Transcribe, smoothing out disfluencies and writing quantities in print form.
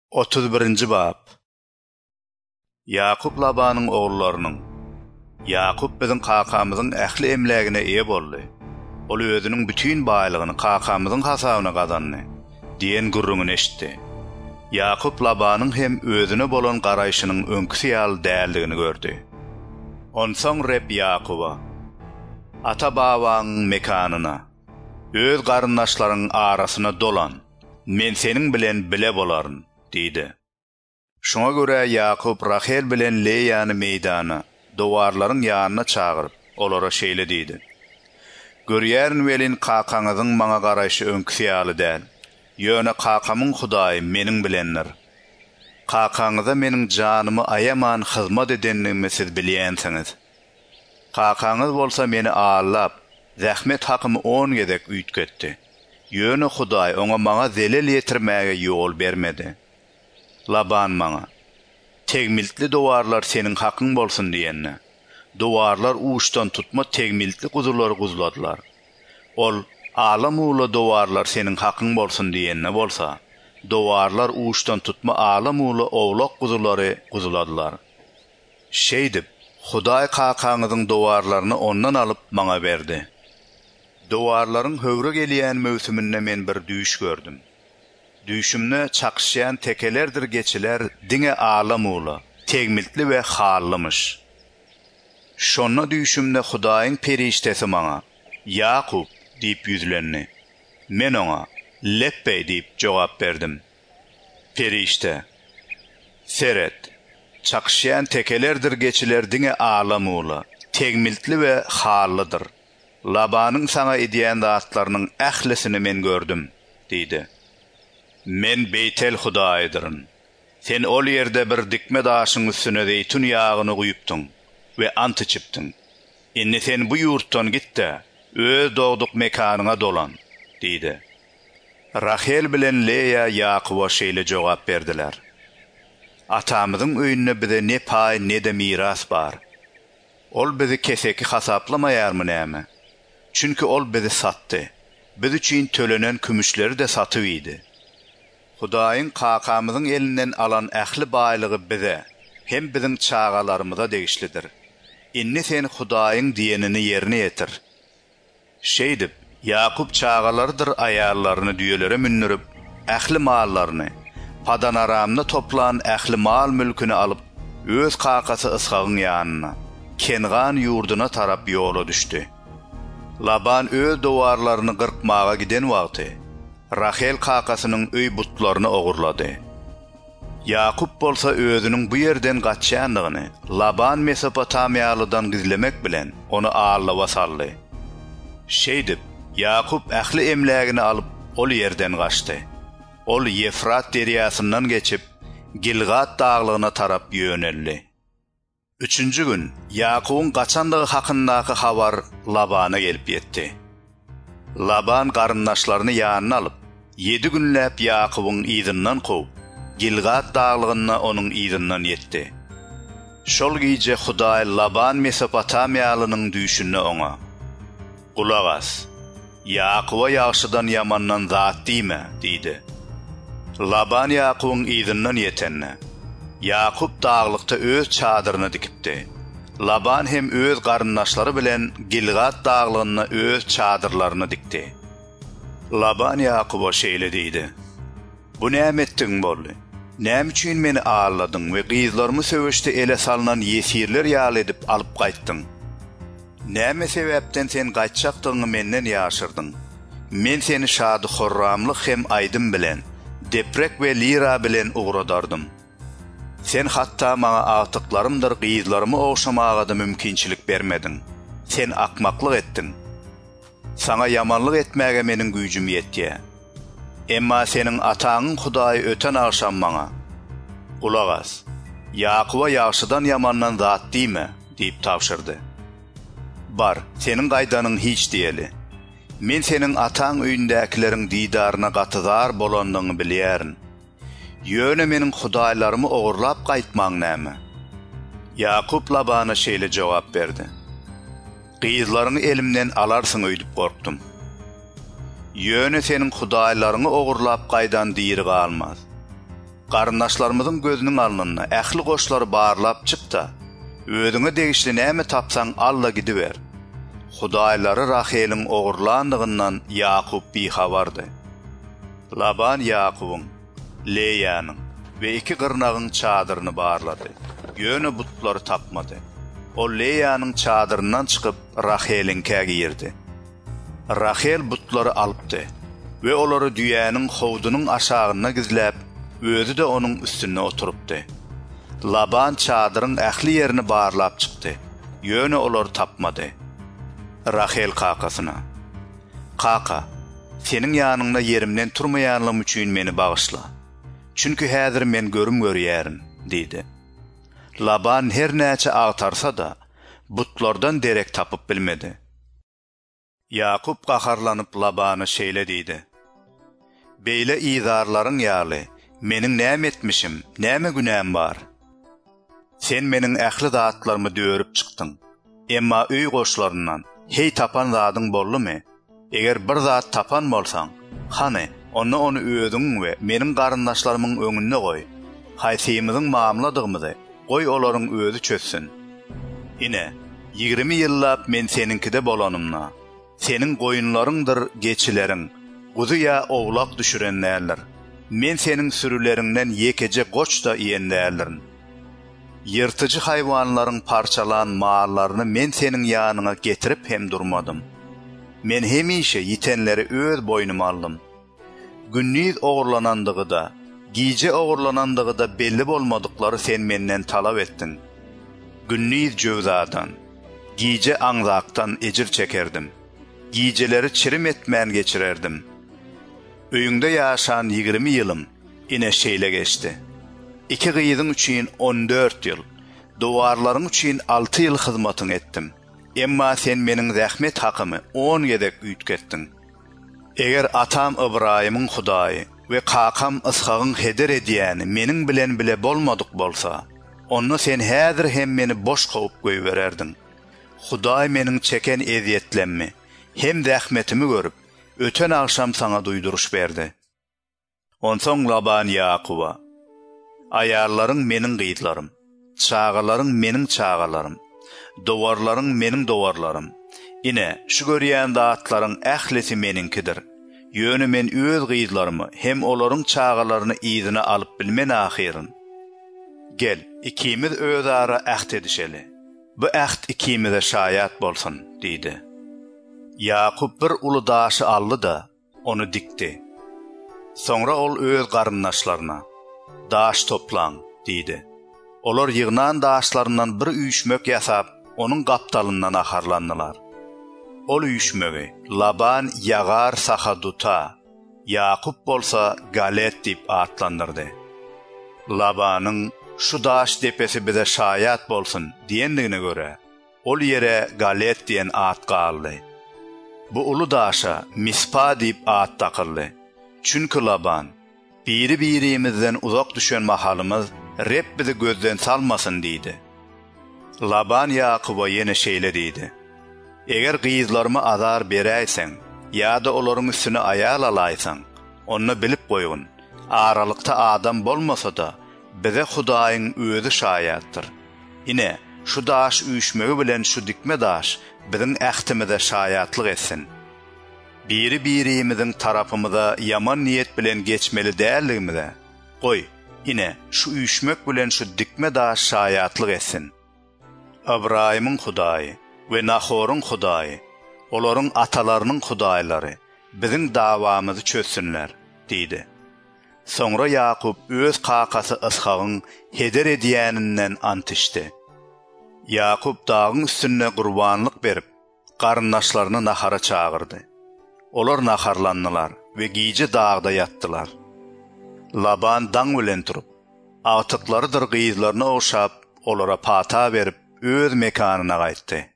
31-ci bab. Yakup Labanın oğullarının. Yakup bizim kakamızın ähli emlägine eye boldy. Ol özünün bütün baýlygyny kakamızın hasabyna gazandy diýen gurrungy eşitdi. Yakup Labanın hem özüne bolan garaýşynyň öňküsi ýaly däldigini gördü. Onsoň Reb Yakuba, ata babaň mekanyna, öz garyndaşlaryň arasyna dolan, men seniň bilen bile bolaryn, diýdi. Şoňa görä Yakup Rahel bilen Leýany meýdana, dowarlaryň ýanyna çagyryp, olara şeýle diýdi. Görýärin welin kakaňyzyň maňa garaýşy öňküsi ýaly däl. Ýöne kakamyň Hudaý meniň bilenler. Kakaňyza meniň janymy ayaman hyzmat edenligimi siz bilýänsiňiz. Kakaňyz bolsa meni ağlap, zähmet hakymy 10 gezek üýtgetdi. Ýöne Hudaý oňa maňa zelil ýetirmäge ýol bermedi. Laban maňa, tegmiltli dowarlar seniň hakyň bolsun diýenne. Dowarlar uçtan tutma tegmiltli guzulary guzuladylar. Ol alam uly dowarlar seniň hakyň bolsun diýenne bolsa, dowarlar uçtan tutma alam uly owlak guzulary guzuladylar. Şeýdip, Hudaý kakaňyzyň dowarlaryny ondan alyp maňa berdi. Dowarlaryň höwre gelýän möwsüminde men bir düýş gördüm. Düşümne çakışýan tekelerdir geçiler diňe alam uly, tegmiltli we hallymış. Şonna düşümde Hudaýyň periştesi maňa, Yakup diýip ýüzlendi. Men oňa leppe diýip jogap berdim. Perişte, seret, çakışýan tekelerdir geçiler diňe alam uly, tegmiltli we hallydyr. Labanyň sana edýän zatlarynyň ählisini men gördüm, diýdi. Men Beytel Hudaýdyryn. Sen ol ýerde bir dikme daşyň üstüne zeytun ýagyny guýupdyň we ant içipdiň. Indi sen bu ýurtdan gitde, öz dogduk mekanyna dolan, diýdi. Rahel bilen Leýa Yakuba şeýle jogap berdiler. Atamyzyň öýünde bize ne pay ne de miras bar. Ol bizi keseki hasaplamaýarmy näme? Çünki ol bizi satdy. Biz üçin tölenen kümüşleri de satyp idi. Hudaýyň kakamyzyň elinden alan ähli baýlygy bize, hem biziň çagalarymyza degişlidir. Indi sen Hudaýyň diýenini ýerine ýetir. Şeýdip, Yakup çagalardyr aýallaryny düýelere münürip, ähli mallaryny, Padan Aramda toplan ähli mal mülküni alyp, öz kakasy Ishagyň ýanyna, Kengan ýurduna tarap ýola düşdi. Laban öz dowarlaryny gyrkmaga giden wagty, Rahel kakasynyň öý butlaryny ogurlady. Yakup bolsa özüniň bu ýerden gaçýanlygyny Laban Mesopotamiýalydan gizlemek bilen onu ağırlava saldy. Şeýdip, Yakup ähli emlägini alyp ol ýerden gaçdy. Ol Yefrat deriýasyndan geçip Gilgat daglygyna tarap ýöneldi. 3-nji gün Yakubyň gaçandygy hakyndaky habar Labana gelip ýetdi. Laban garyndaşlaryny ýanyna alyp, 7 günläp Yakubyň ýzynyň gowy, Gilgat daglygyna onuň ýzynyň ýetdi. Şol giýje Hudaý Laban Mesopotamiýalynyň düýşünde oňa, "Gulak as, Yakuba ýagşydan ýamandan zat diýme" diýdi. Laban Yakubyň ýzynyň ýetenne, Yakup daglykda öz çadyryny dikipdi. Laban hem öz garyndaşlary bilen Gilgat daglygyna öz çadyrlaryny dikdi. Laban Yakuba şeýle diýdi: "Bu näme etdiň boldy? Näme üçin meni ağladyň we gyzlarmy söwüşde ele salynan ýesirler ýaly edip alyp gaýtdyň? Näme sebäpden sen gaýtjakdyňy menden ýaşyrdyň? Men seni şady horramlyk hem aýdym bilen, deprek we lira bilen uğradardym. Sen hatta maňa agtyklarymdyr gyzlarymy oşamaga da mümkinçilik bermediň. Sen akmaklyk etdiň. Sana yamanlyk etmäge meniň güýjüm ýetdi. Emma seniň ataňyň Hudaý öten akşam maňa, "Gulak as, Yakuba ýagşydan ýamandan zat diýme" diýip tapşyrdy. "Bar, seniň gaýdanyň hiç diýeli. Men seniň ataň öýündäkileriň diýdaryna gatyzar bolandygyny bilýärin. Ýöne meniň Hudaýlarymy ogurlap gaýtmaň näme?" Yakup Labana şeýle jogap berdi: "Gyzlaryny elimden alarsyň öýdüp gorkdum. Ýöne seniň Hudaýlaryny ogurlap gaýdan diýiri galmaz. Qarındaşlarımızın gözünün alnına ähli goşlary barlap çıkta, özüňe degişli näme tapsaň alla gidiber. Hudaýlary Raheliň ogurlandygyndan Yakup bihabardy. Laban Yakubyň, Leýanyň we iki gyrnagyň çadyryny barlady. Ýöne butlary tapmady. O Leýanyň çadyryndan çykyp Raheliňkä girdi. Rahel butlary alypdy we olary düýäniň howdunyň aşagyna gizläp, özü de onuň üstüne oturupdy. Laban çadyryň ähli ýerini barlap çykdy. Ýöne olary tapmady. Rahel kakasyna: "Kaka, seniň ýanyňda yerimden turmaýanlygym üçin meni bagyşla. Çünki häzir men görüm görýärim" diýdi. Laban her näçe agtarsa da butlardan derek tapyp bilmedi. Yakup gaharlanyp Labany şeýle diýdi: "Beýle izarlaryň ýaly, meniň näme etmişim, näme günäm bar? Sen meniň ähli zatlarymy dörüp çykdyň. Emma öý goşlaryndan hey tapan zadyň boldymy? Eger bir zat tapan bolsaň, hany onu özüň we meniň garyndaşlarymyň öňüne goý. Haýsymyzyň mamladygymyzy goý olaryň özü çözsün. Ine 20 ýyllap men seninkide bolanymna. Senin goýunlaryňdyr geçileriň, guzy ýa owlak düşürenler. Men senin sürülerinden yekeje goç da iýenlerlerin. Yırtıcı hayvanlaryň parçalan mallaryny men senin ýanyňa getirip hem durmadym. Men hemişe yitenleri öz boynuma aldym. Günnüz ogurlanandygy da, giýje ogurlanandygy da belli bolmadyklary sen menden talap etdiň. Günnüz jövzadan, giýje aňzaktan ejir çekerdim. Giýjeleri çirim etmän geçirerdim. Öýüňde ýaşan 20 ýylym ine şeýle geçdi. İki gyýdyň üçin 14 ýyl, dowarlaryň üçin 6 ýyl hyzmatyň etdim. Emma sen meniň zähmet hakymy 10 ýedek üýtgetdiň. Eger atam Ibrahimyň Hudaýy we kakam Ishagyň heder edýäni meniň bilen bile bolmadyk bolsa, onu sen häzir hem meni boş goýup goýbererdiň. Hudaý meniň çeken eziýetlemmi hem zähmetimi görüp, öten akşam sana duýduruş berdi." Onsoň Laban Yakuba: "Ayarlaryň meniň gyýdlarym, çağalaryň meniň çağalarym, dowarlaryň meniň dowarlarym. Ine şu görýän zatlaryň ählisi meninkidir. Ýöne men öz gyýdlarymy hem olaryň çağalaryny ýyzyna alyp bilmen ahyryň. Gel, ikimiz öz ara ähd edişeli. Bu ähd ikimize şaýat bolsun" diýdi. Yakup bir uly daşy aldy da onu dikdi. Soňra ol öz garyndaşlaryna: "Daş toplaň" diýdi. Olar ýygnan daşlaryndan bir üýşmek ýasap, onuň gapdalyndan aharlandylar. Ol üýşmegi Laban Yagar Sahaduta, Yakup bolsa Galet diýip atlandyrdy. Labanyň "Şu daş depesi bize şaýat bolsun" diýendigine göre, ol ýere Galet diýen at galdy. Bu ulu daşa Mispa diýip at takyldy. Çünki Laban, biri-birimizden uzak düşen mahalymız rep bizi gözden salmasın diýdi. Laban Yakuba ýene şeýle diýdi: "Eger gyýzlarymy azar beräýseň, ýa-da olaryň üstüne aýal alaýsaň, onu bilip goýun. Aralykda adam bolmasa da, bize Hudaýyň özü şaýatdyr. Ine şu daş üýşmegi bilen şu dikme daş biziň ähtimize şaýatlyk etsin. Biri-birimiziň tarapymyza yaman niýet bilen geçmeli däldigimize, goý, ine şu üýşmek bilen şu dikme daş şaýatlyk etsin. Ibrahimyň Hudaýy we Nahoryň Hudaýy, olaryň atalarynyň hudaýlary biziň dawamyzy çözsünler" diýdi. Soňra Yakup öz kakasy Ishagyň heder edýäninden ant içdi. Yakup dağın üstüne qurbanlyk berip, garyndaşlaryny nahara çağırdy. Olar naharlandylar we giýje dağda ýatdylar. Laban daň bilen turup, agtykları gyýzlaryna oşap, olara pata berip öz mekanyna gaýtdy.